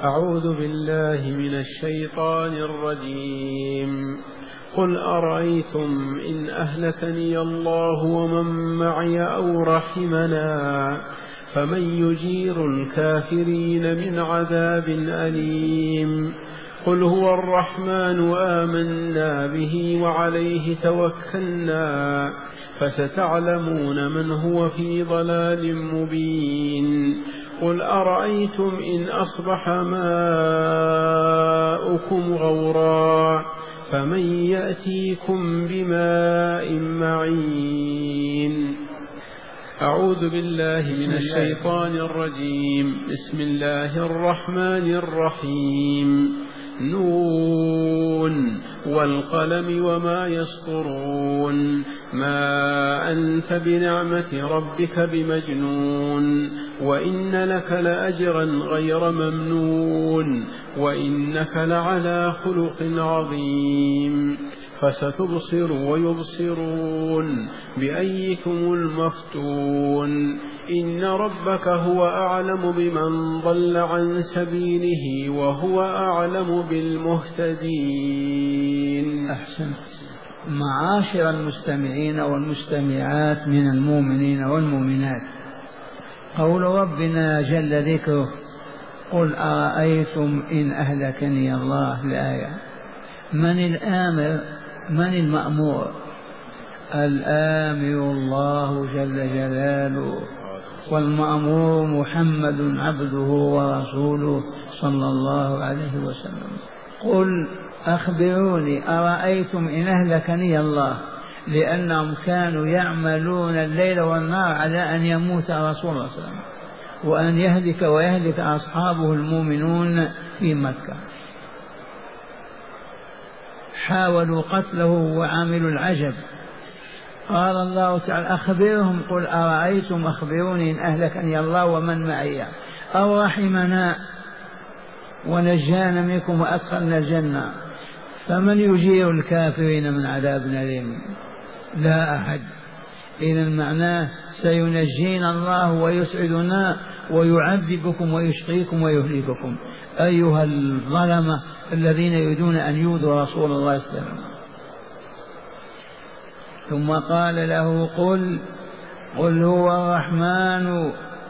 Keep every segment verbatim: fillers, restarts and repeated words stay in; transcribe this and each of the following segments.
أعوذ بالله من الشيطان الرجيم. قل أرأيتم إن أهلكني الله ومن معي أو رحمنا فمن يجير الكافرين من عذاب أليم. قل هو الرحمن آمنا به وعليه توكلنا فستعلمون من هو في ضلال مبين. قل أرأيتم إن أصبح ماؤكم غورا فمن يأتيكم بماء معين. أعوذ بالله من الشيطان الرجيم. بسم الله الرحمن الرحيم. نون والقلم وما يسطرون. ما أنت بنعمة ربك بمجنون وإن لك لأجرا غير ممنون وإنك لعلى خلق عظيم. فستبصر ويبصرون بأيكم المفتون. إن ربك هو أعلم بمن ضل عن سبيله وهو أعلم بالمهتدين. أحسنت. معاشر المستمعين والمستمعات من المؤمنين والمؤمنات، قول ربنا جل ذكره: قل أرأيتم إن أهلكني الله. الآية. من الآمر؟ من المأمور؟ الآمر الله جل جلاله، والمأمور محمد عبده ورسوله صلى الله عليه وسلم. قل أخبروني أرأيتم إن أهلكني الله، لأنهم كانوا يعملون الليل والنهار على أن يموت رسول الله صلى الله عليه وسلم وأن يهلك ويهلك أصحابه المؤمنون في مكة. حاولوا قتله وعملوا العجب. قال الله تعالى: أخبرهم. قل أرأيتم أخبروني إن أهلكني الله ومن معي أو رحمنا ونجانا منكم وأدخلنا الجنة فمن يجير الكافرين من عذاب أليم؟ لا أحد. إذا معناه سينجينا الله ويسعدنا ويعذبكم ويشقيكم ويهلككم أيها الظلمة الذين يريدون أن يؤذوا رسول الله صلى الله عليه وسلم. ثم قال له: قل قل هو الرحمن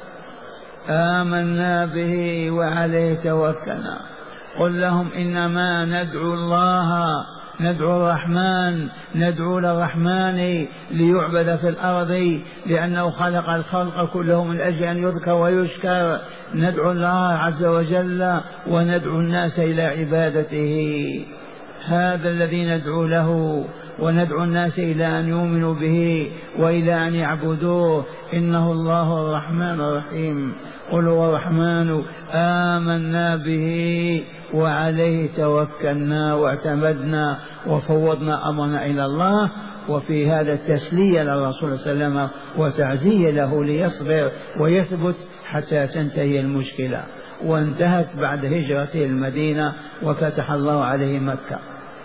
آمنا به وعليه توكلنا. قل لهم: إنما ندعو الله ندعو الرحمن ندعو للرحمن ليعبد في الأرض لأنه خلق الخلق كله من أجل أن يذكر ويشكر. ندعو الله عز وجل وندعو الناس إلى عبادته. هذا الذي ندعو له، وندعو الناس إلى أن يؤمنوا به وإلى أن يعبدوه. إنه الله الرحمن الرحيم. قل هو الرحمن آمنا به وعليه توكلنا واعتمدنا وفوضنا أمرنا إلى الله. وفي هذا التسلية للرسول صلى الله عليه وسلم وتعزية له ليصبر ويثبت حتى تنتهي المشكلة. وانتهت بعد هجرته المدينة وفتح الله عليه مكة.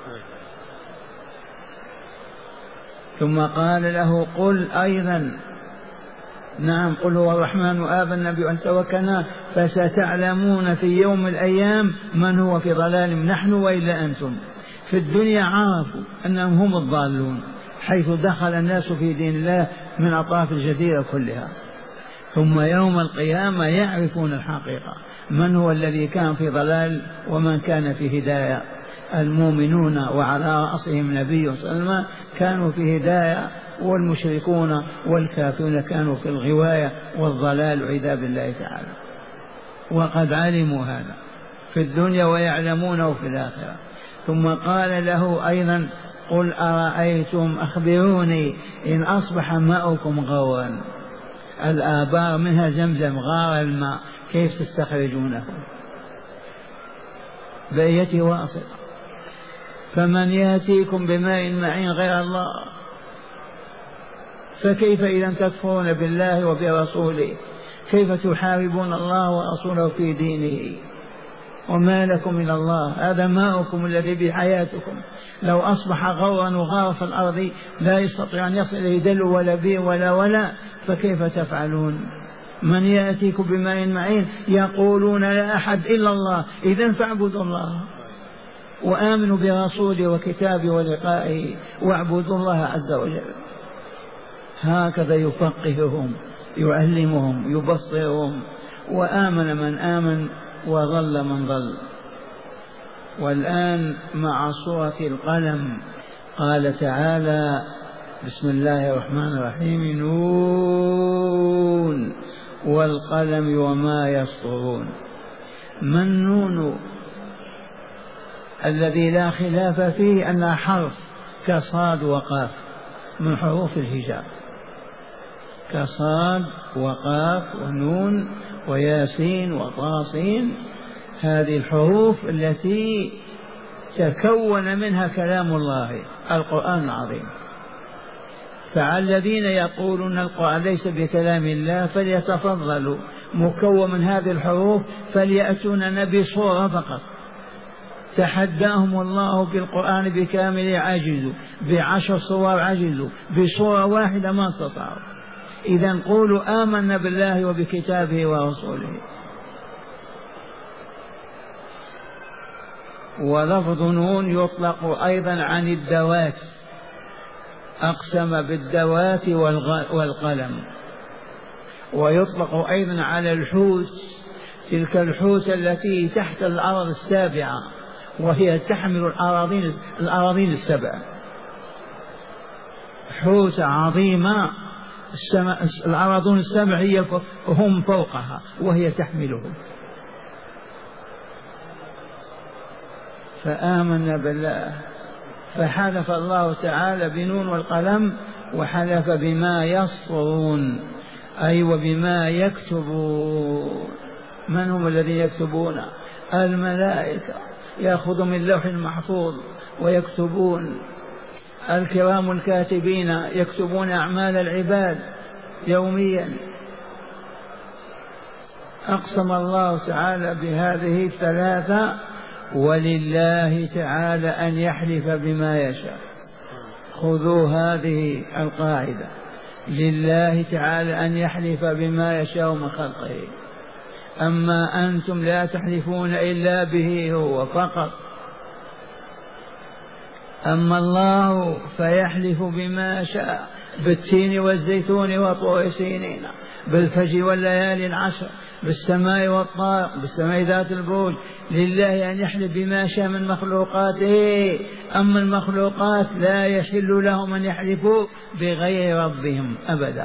ثم قال له: قل أيضا نعم قل هو الرحمن آمنا به وعليه توكلنا فستعلمون في يوم الأيام من هو في ضلال، نحن وإلا أنتم. في الدنيا عرفوا أنهم هم الضالون حيث دخل الناس في دين الله من أطراف الجزيرة كلها. ثم يوم القيامة يعرفون الحقيقة، من هو الذي كان في ضلال ومن كان في هداية. المؤمنون وعلى رأسهم نبي صلى الله عليه وسلم كانوا في هداية، والمشركون والكافرون كانوا في الغواية والضلال والعياذ بالله تعالى. وقد علموا هذا في الدنيا ويعلمونه في الآخرة. ثم قال له أيضا: قل أرأيتم أخبروني إن أصبح ماؤكم غورا. الآبار منها زمزم، غار الماء، كيف تستخرجونه؟ بأية واصلة. فمن يأتيكم بماء معين غير الله؟ فكيف إذا تكفرون بالله وبرسوله؟ كيف تحاربون الله ورسوله في دينه؟ وما لكم من الله؟ هذا ماؤكم الذي بحياتكم لو أصبح غورا وغار في الأرض لا يستطيع أن يصل إليه دلو ولا بير ولا ولا، فكيف تفعلون؟ من يأتيكم بماء معين يقولون لا أحد إلا الله، إذن فاعبدوا الله وآمنوا برسوله وكتابه ولقائه واعبدوا الله عز وجل. هكذا يفقههم يعلمهم يبصرهم، وآمن من آمن وضل من ضل. والآن مع سورة القلم قال تعالى بسم الله الرحمن الرحيم نون والقلم وما يسطرون. ما النون الذي لا خلاف فيه أنها حرف كصاد وقاف من حروف الهجاء، كصاد وقاف ونون وياسين وطاسين، هذه الحروف التي تكون منها كلام الله القرآن العظيم. فعلى الذين يقولون القرآن ليس بكلام الله فليتفضلوا مكون من هذه الحروف فليأتوننا بصورة فقط. تحداهم الله بالقرآن بكامل عجزوا، بعشر صور عجزوا، بصورة واحدة ما استطاعوا. إذن قولوا آمنا بالله وبكتابه ورسوله. ولفظ نون يطلق أيضا عن الدوات، أقسم بالدوات والقلم. ويطلق أيضا على الحوت، تلك الحوت التي تحت الأرض السابعة وهي تحمل الأراضين الأراضين السبع، حوت عظيمة الأراضين السبع هي هم فوقها وهي تحملهم. فآمنا بالله، فحلف الله تعالى بنون والقلم وحلف بما يسطرون أي وبما يكتبون. من هم الذين يكتبون؟ الملائكة يأخذ من لوح محفوظ ويكتبون، الكرام الكاتبين يكتبون أعمال العباد يوميا. أقسم الله تعالى بهذه الثلاثة، ولله تعالى أن يحلف بما يشاء. خذوا هذه القاعدة، لله تعالى أن يحلف بما يشاء من خلقه. أما أنتم لا تحلفون إلا به هو فقط. أما الله فيحلف بما شاء، بالتين والزيتون وطور سينين، بالفجر والليالي العشر، بالسماء والطارق، بالسماء ذات البروج. لله أن يحلف بما شاء من مخلوقاته. أما المخلوقات لا يحل لهم أن يحلفوا بغير ربهم أبدا.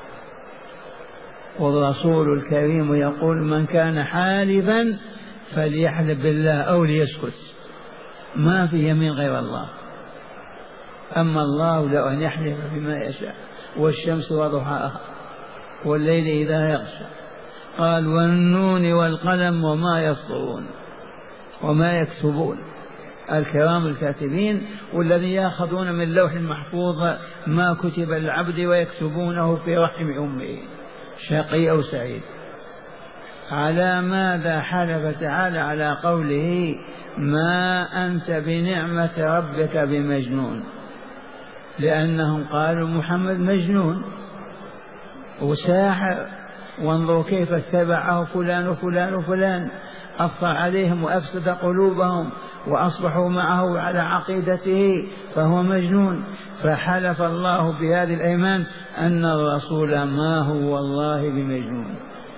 والرسول الكريم يقول من كان حالفا فليحلف بالله أو ليسكت، ما في يمين غير الله. أما الله لو أن يحلف بما يشاء، والشمس وضحاها والليل إذا يغشى. قال والنون والقلم وما يسطرون وما يكتبون، الكرام الكاتبين والذين يأخذون من اللوح المحفوظ ما كتب للعبد ويكتبونه في رحم أمه شقي أو سعيد. على ماذا حلف تعالى؟ على قوله ما أنت بنعمة ربك بمجنون، لأنهم قالوا محمد مجنون وساحر، وانظروا كيف اتبعه فلان وفلان وفلان، أفضى عليهم وأفسد قلوبهم وأصبحوا معه على عقيدته، فهو مجنون. فحلف الله بهذه الأيمان أن الرسول ما هو والله بمجنون.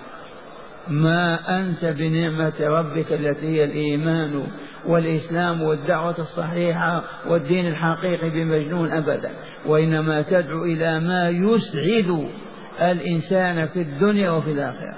ما أنت بنعمة ربك التي هي الإيمان والإسلام والدعوة الصحيحة والدين الحقيقي بمجنون أبدا، وإنما تدعو إلى ما يسعد الإنسان في الدنيا وفي الآخرة.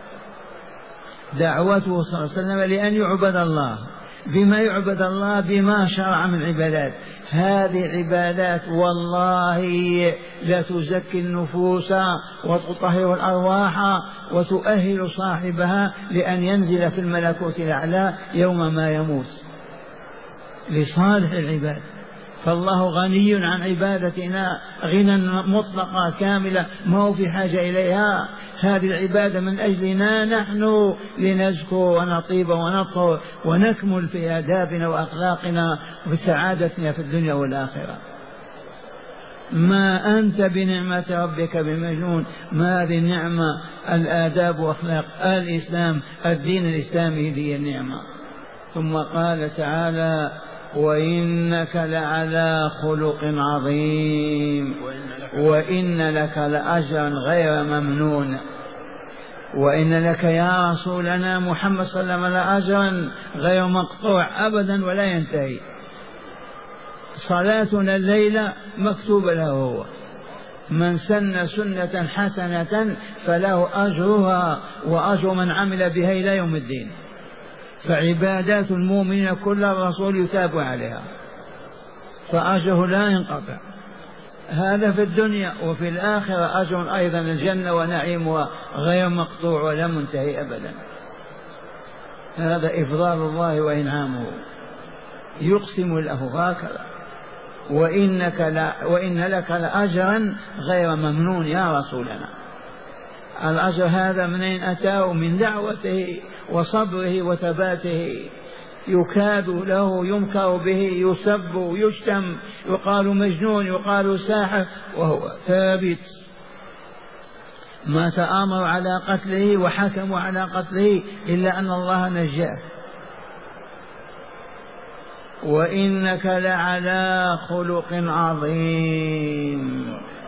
دعوته صلى الله عليه وسلم لأن يعبد الله. بما يعبد الله؟ بما شرع من عبادات. هذه العبادات والله لا تزكي النفوس وتطهر الأرواح وتؤهل صاحبها لأن ينزل في الملكوت الأعلى يوم ما يموت لصالح العباد. فالله غني عن عبادتنا غنى مطلقا كاملا، ما هو في حاجة إليها. هذه العبادة من أجلنا نحن لنزكو ونطيب ونطهر ونكمل في آدابنا وأخلاقنا وسعادتنا في الدنيا والآخرة. ما أنت بنعمة ربك بمجنون. ما هذه النعمة؟ الآداب وأخلاق الإسلام، الدين الإسلامي هي النعمة. ثم قال تعالى وإنك لعلى خلق عظيم وإن لك لأجرا غير ممنون. وإن لك يا رسولنا محمد صلى الله عليه وسلم لأجرا غير مقطوع أبدا ولا ينتهي. صلاتنا الليلة مكتوبة له هو، من سن سنة حسنة فله أجرها وأجر من عمل بها إلى يوم الدين. فعبادات المؤمنين كل الرسول يثاب عليها، فأجره لا ينقطع، هذا في الدنيا. وفي الآخرة أجر أيضا الجنة ونعيمها غير مقطوع ولا منتهي أبدا. هذا إفضال الله وإنعامه، يقسم له هكذا وإنك لا وإن لك لأجرا غير ممنون يا رسولنا. الأجر هذا منين أتاه؟ من دعوته وصبره وثباته. يكاد له، ينكر به، يسب يشتم، يقال مجنون، يقال ساحر، وهو ثابت. ما تآمروا على قتله وحكموا على قتله إلا أن الله نجاه. وإنك لعلى خلق عظيم.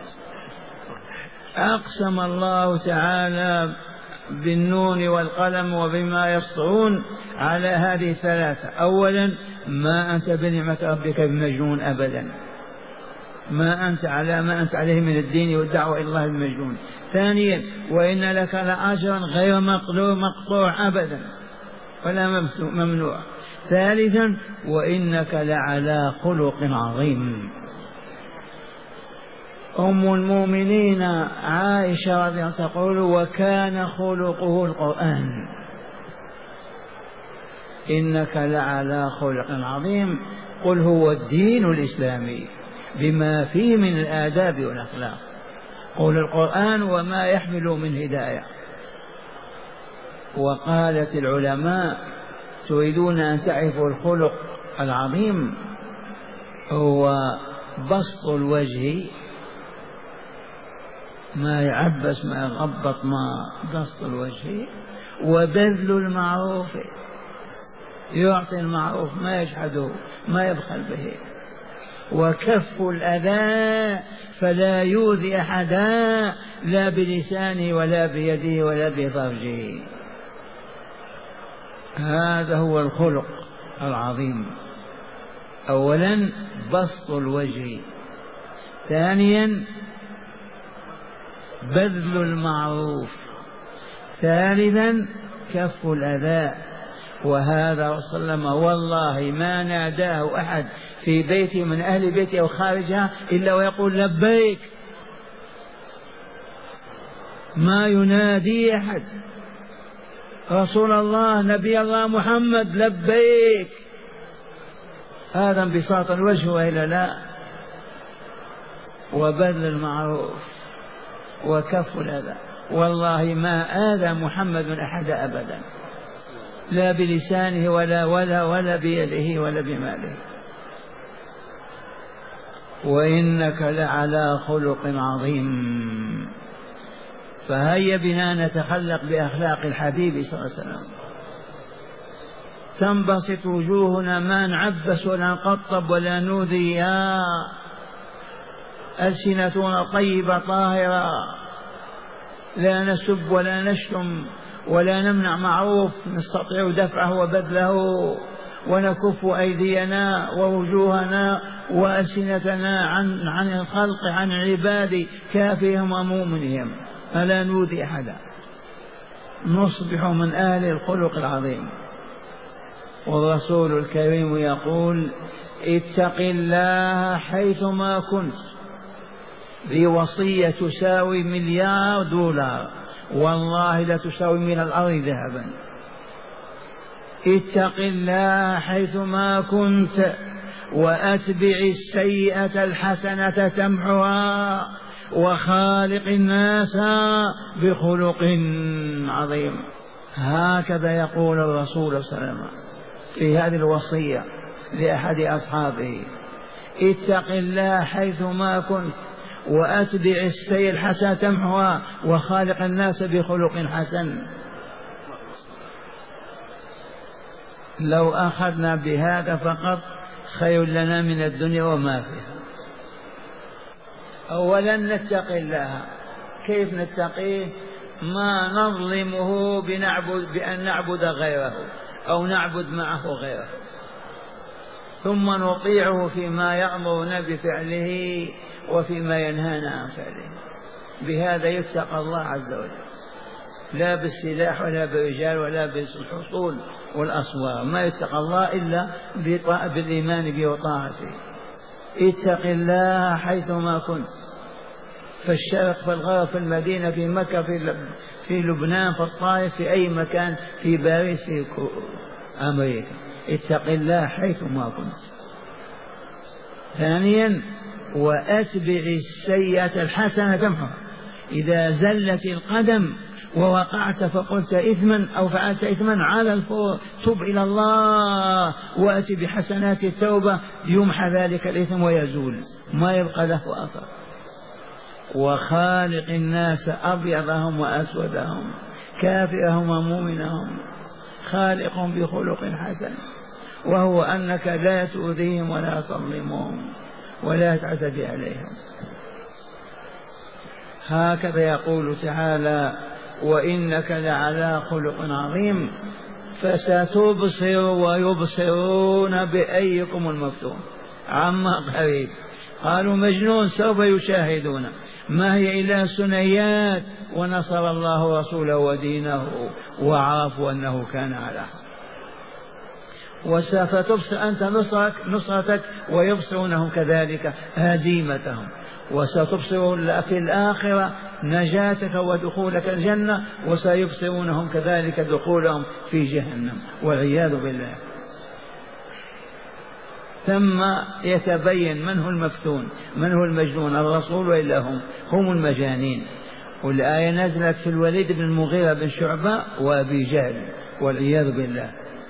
أقسم الله تعالى بالنون والقلم وبما يسطرون على هذه الثلاثة. أولا ما أنت بنعمة ربك بمجنون أبدا، ما أنت على ما أنت عليه من الدين والدعوة إلى الله بمجنون. ثانيا وإن لك لأجرا غير مقطوع أبدا ولا ممنوع. ثالثا وإنك لعلى خلق عظيم. أم المؤمنين عائشة رضي الله عنها تقول وكان خلقه القرآن. إنك لعلى خلق عظيم. قل هو الدين الإسلامي بما فيه من الآداب والأخلاق. قل القرآن وما يحمل من هداية. وقالت العلماء تريدون أن تعرفوا الخلق العظيم هو بسط الوجه، ما يعبس ما يغبط، ما بسط الوجه، وبذل المعروف، يعطي المعروف ما يجحده ما يبخل به، وكف الأذى فلا يؤذي أحدا لا بلسانه ولا بيده ولا بفرجه. هذا هو الخلق العظيم. أولا بسط الوجه، ثانيا بذل المعروف، ثالثا كف الأذى. وهذا صلى الله عليه وسلم والله ما ناداه أحد في بيته من أهل بيته أو خارجها إلا ويقول لبيك، ما ينادي أحد رسول الله نبي الله محمد لبيك. هذا انبساط الوجه وإلا لا؟ وبذل المعروف وكف الأذى. والله ما آذى محمد أحد أبدا، لا بلسانه ولا ولا ولا بيده ولا بماله. وإنك لعلى خلق عظيم. فهيا بنا نتخلق بأخلاق الحبيب صلى الله عليه وسلم. تنبسط وجوهنا ما نعبس ولا نقطب ولا نؤذي، ألسنتنا طيبة طاهرة، لا نسب ولا نشتم ولا نمنع معروف نستطيع دفعه وبذله، ونكف أيدينا ووجوهنا وألسنتنا عن عن الخلق عن العباد كافرهم ومؤمنهم، فلا نؤذي أحدا، نصبح من أهل الخلق العظيم. والرسول الكريم يقول اتق الله حيثما كنت. ذي وصية تساوي مليار دولار، والله لا تساوي من الأرض ذهبا. اتق الله حيثما كنت وأتبع السيئة الحسنة تمحها وخالق الناس بخلق عظيم. هكذا يقول الرسول صلى الله عليه وسلم في هذه الوصية لأحد أصحابه: اتق الله حيثما كنت وأتبع السيئة الحسنة تمحها وخالق الناس بخلق حسن. لو أخذنا بهذا فقط خير لنا من الدنيا وما فيها. أولا نتقي الله. كيف نتقيه؟ ما نظلمه بنعبد بأن نعبد غيره أو نعبد معه غيره، ثم نطيعه فيما يأمرنا بفعله وفيما ينهانا عن فعله. بهذا يتقى الله عز وجل، لا بالسلاح ولا بالرجال ولا بالحصول والأصوات. ما يتقى الله إلا بالإيمان به وطاعته. اتق الله حيثما كنت، في الشرق في الغرب في المدينة في مكة في لبنان في الطائف في أي مكان في باريس في أمريكا. اتق الله حيثما كنت. ثانيا وأتبع السيئة الحسنة تمحها. إذا زلت القدم ووقعت فقلت إثما أو فعلت إثما على الفور تب إلى الله وأتي بحسنات التوبة يمحى ذلك الإثم ويزول، ما يبقى له أثر. وخالق الناس أبيضهم وأسودهم كافرهم ومؤمنهم، خالق بخلق حسن، وهو أنك لا تؤذيهم ولا تظلمهم ولا تعتدي عليهم. هكذا يقول تعالى وإنك لعلى خلق عظيم. فستبصر ويبصرون بأيكم المفتون. عما قريب قالوا مجنون سوف يشاهدون، ما هي إلا ثنيات. ونصر الله رسوله ودينه وعرفوا أنه كان على حق. وسوف تبصر أنت نصرك نصرتك ويبصرونهم كذلك هزيمتهم. وستبصر في الآخرة نجاتك ودخولك الجنة، وسيبصرونهم كذلك دخولهم في جهنم والعياذ بالله. ثم يتبين من هو المفتون من هو المجنون، الرسول وإلا هم هم المجانين. والآية نزلت في الوليد بن المغيرة بن شعبة وأبي جهل والعياذ بالله،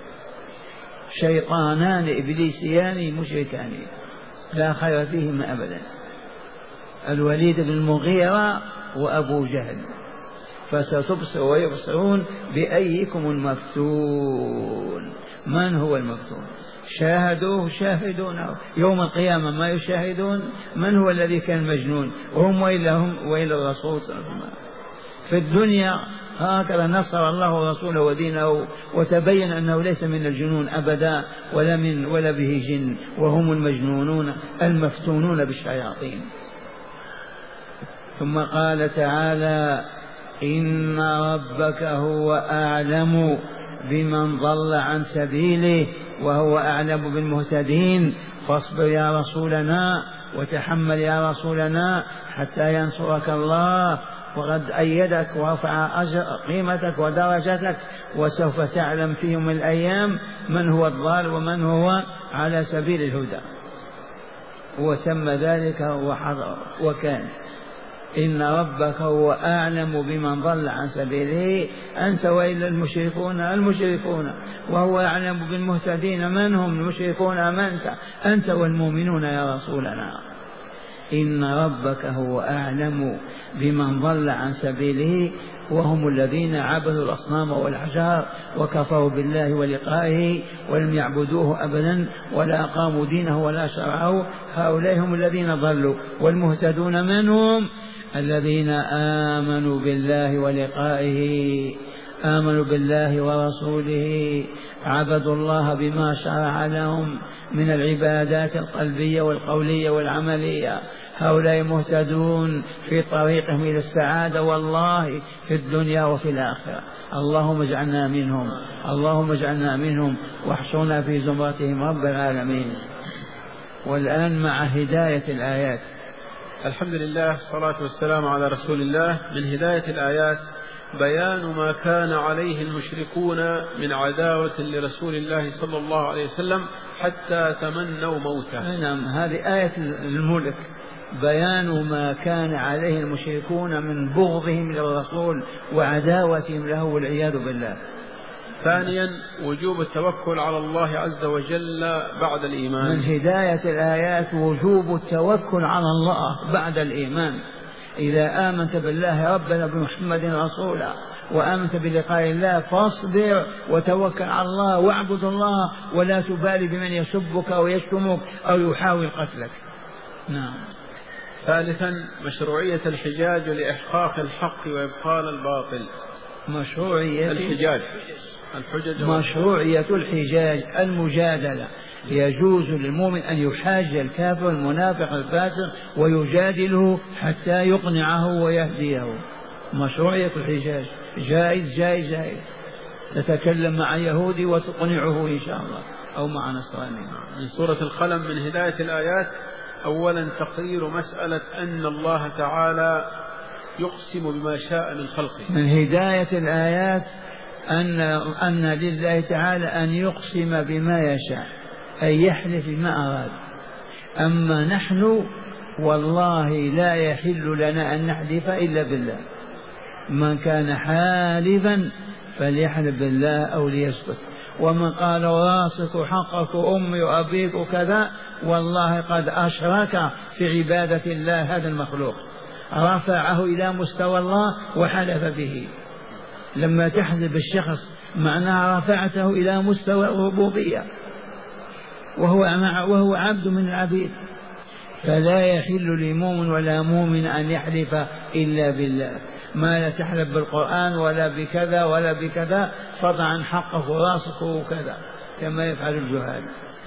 شيطانان إبليسيان مشركان لا خير فيهما أبدا، الوليد بن المغيرة وأبو جهل. فستبصر ويبصرون بأيكم المفتون. من هو المفتون؟ شاهدوه شاهدونه يوم القيامة ما يشاهدون. من هو الذي كان مجنون؟ وهم وإلا هم وإلا الرسول صلى الله عليه وسلم. في الدنيا هكذا نصر الله رسوله ودينه وتبين أنه ليس من الجنون أبدا ولا من ولا به جن، وهم المجنونون المفتونون بالشياطين. ثم قال تعالى إن ربك هو أعلم بمن ضل عن سبيله وهو أعلم بالمهتدين. فاصبر يا رسولنا وتحمل يا رسولنا حتى ينصرك الله، وقد أيدك ورفع قيمتك ودرجتك، وسوف تعلم في يوم الأيام من هو الضال ومن هو على سبيل الهدى. وتم ذلك وحضر وكان. إن ربك هو أعلم بمن ضل عن سبيله أنت وإلا المشركون المشركون، وهو أعلم بالمهتدين من هم المشركون أم أنت أنت والمؤمنون يا رسولنا. إن ربك هو أعلم بمن ضل عن سبيله وهم الذين عبدوا الأصنام والأحجار وكفروا بالله ولقائه ولم يعبدوه أبدا ولا أقاموا دينه ولا شرعه، هؤلاء هم الذين ضلوا. والمهتدون منهم الذين آمنوا بالله ولقائه، آمنوا بالله ورسوله، عبدوا الله بما شرع لهم من العبادات القلبية والقولية والعملية. هؤلاء مهتدون في طريقهم إلى السعادة والله في الدنيا وفي الآخرة. اللهم اجعلنا منهم، اللهم اجعلنا منهم واحشرنا في زمرتهم رب العالمين. والآن مع هداية الآيات. الحمد لله والصلاة والسلام على رسول الله. من هداية الآيات بيان ما كان عليه المشركون من عداوة لرسول الله صلى الله عليه وسلم حتى تمنوا موته. نعم، هذه آية الملك، بيان ما كان عليه المشركون من بغضهم للرسول وعداوتهم له والعياذ بالله. ثانيا وجوب التوكل على الله عز وجل بعد الإيمان. من هداية الآيات وجوب التوكل على الله بعد الإيمان. إذا آمنت بالله ربنا بمحمد رسولا وآمنت بلقاء الله فاصبر وتوكل على الله واعبد الله ولا تبالي بمن يسبك أو يشتمك أو يحاول قتلك. نعم. ثالثا مشروعية الحجاج لإحقاق الحق وإبطال الباطل. مشروعية الحجاج الحجج مشروعية الحجاج المجادلة. يجوز للمؤمن أن يحاج الكافر المنافق الفاسق ويجادله حتى يقنعه ويهديه. مشروعية الحجاج جائز جائز جائز. تتكلم مع يهودي وتقنعه إن شاء الله أو مع نصراني. من سورة القلم من هداية الآيات أولا تقرير مسألة أن الله تعالى يقسم بما شاء من خلقه. من هداية الآيات أن أن لله تعالى أن يقسم بما يشاء أي يحلف بما أراد. أما نحن والله لا يحل لنا أن نحلف إلا بالله. من كان حالفا فليحلف بالله أو ليسكت. ومن قال راسك حقك أمي وأبيك وكذا والله قد أشرك في عبادة الله هذا المخلوق، رفعه إلى مستوى الله وحلف به. لما تحلف بالشخص معناها رفعته إلى مستوى الربوبية وهو وهو عبد من العبيد. فلا يحل لمؤمن ولا مؤمن أن يحلف إلا بالله. ما لا تحلف بالقرآن ولا بكذا ولا بكذا فضع عن حقه وراسخه وكذا كما يفعل الجهال.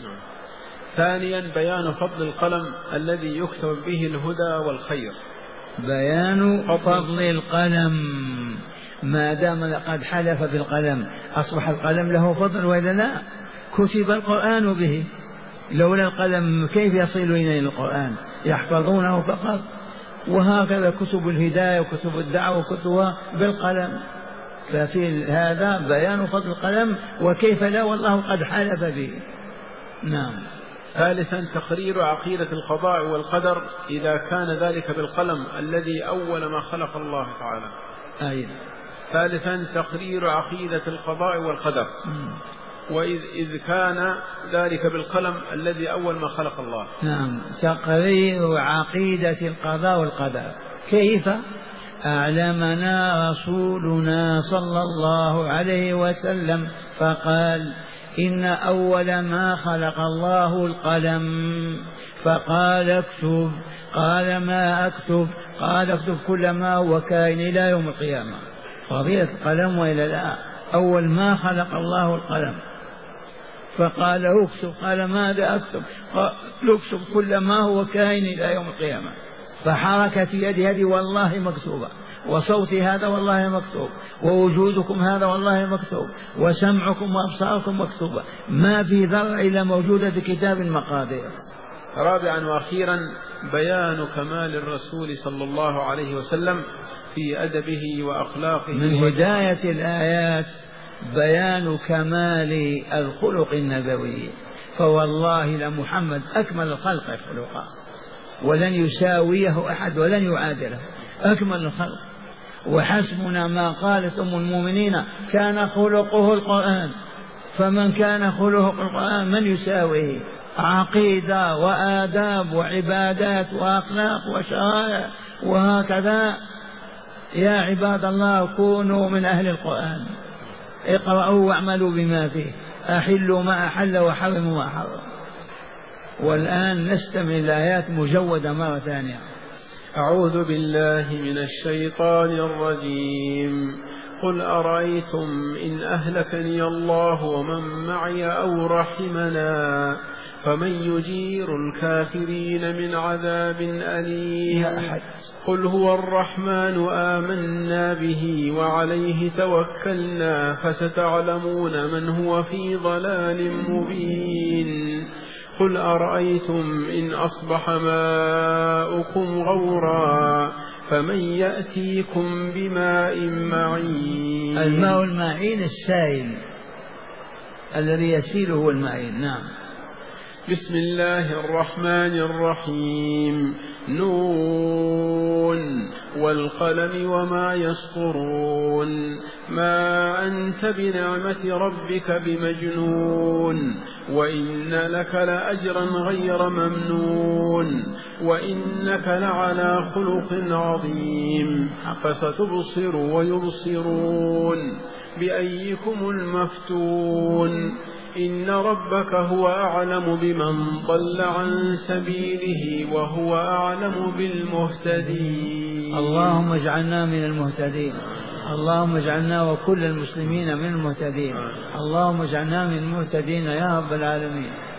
ثانيا بيان فضل القلم الذي يكتب به الهدى والخير. بيان فضل القلم ما دام قد حلف بالقلم أصبح القلم له فضل وإلا لا؟ كتب القرآن به، لولا القلم كيف يصل إلى القرآن؟ يحفظونه فقط. وهكذا كتب الهداية وكتب الدعوة وكتبها بالقلم. ففي هذا بيان فضل القلم وكيف لا والله قد حلف به. نعم. ثالثا تقرير عقيدة القضاء والقدر إذا كان ذلك بالقلم الذي أول ما خلق الله تعالى. أيضا. ثالثا تقرير عقيدة القضاء والقدر م. وإذ إذ كان ذلك بالقلم الذي أول ما خلق الله. نعم. تقرير عقيدة القضاء والقدر كيف؟ أعلمنا رسولنا صلى الله عليه وسلم فقال إن أول ما خلق الله القلم فقال اكتب. قال ما أكتب؟ قال اكتب كل ما هو كائن إلى يوم القيامة. فضيلة القلم وإلى لا أول ما خلق الله القلم فقال اكتب. قال ماذا أكتب؟ قال اكتب كل ما هو كائن إلى يوم القيامة. فحركة يدي هذه والله مكتوبة، وصوتي هذا والله مكتوب، ووجودكم هذا والله مكتوب، وسمعكم وأبصاركم مكتوبة. ما في ذرة إلا موجودة في كتاب المقادير. رابعا وأخيرا بيان كمال الرسول صلى الله عليه وسلم في أدبه وأخلاقه. من هداية الآيات بيان كمال الخلق النبوي. فوالله لمحمد أكمل الخلق خلقا ولن يساويه أحد ولن يعادله، أكمل الخلق. وحسبنا ما قالت أم المؤمنين كان خلقه القرآن. فمن كان خلقه القرآن من يساويه؟ عقيدة وآداب وعبادات وأخلاق وشرائع وهكذا. يا عباد الله كونوا من أهل القرآن، اقرأوا واعملوا بما فيه، أحلوا ما أحل وحرموا ما حرم. والآن نستمع الآيات مجودة مرة ثانية. أعوذ بالله من الشيطان الرجيم. قل أرأيتم إن أهلكني الله ومن معي أو رحمنا فمن يجير الكافرين من عذاب أليم. قل هو الرحمن آمنا به وعليه توكلنا فستعلمون من هو في ضلال مبين. قل أرأيتم إن أصبح ماؤكم غورا فمن يأتيكم بماء معين. الماء المعين السائل الذي يسيل هو المعين. نعم. بسم الله الرحمن الرحيم. نون والقلم وما يسطرون ما أنت بنعمة ربك بمجنون وإن لك لأجرا غير ممنون وإنك لعلى خلق عظيم فستبصر ويبصرون بأيكم المفتون إن ربك هو أعلم بمن ضل عن سبيله وهو أعلم بالمهتدين. اللهم اجعلنا من المهتدين، اللهم اجعلنا وكل المسلمين من المهتدين، اللهم اجعلنا من المهتدين يا رب العالمين.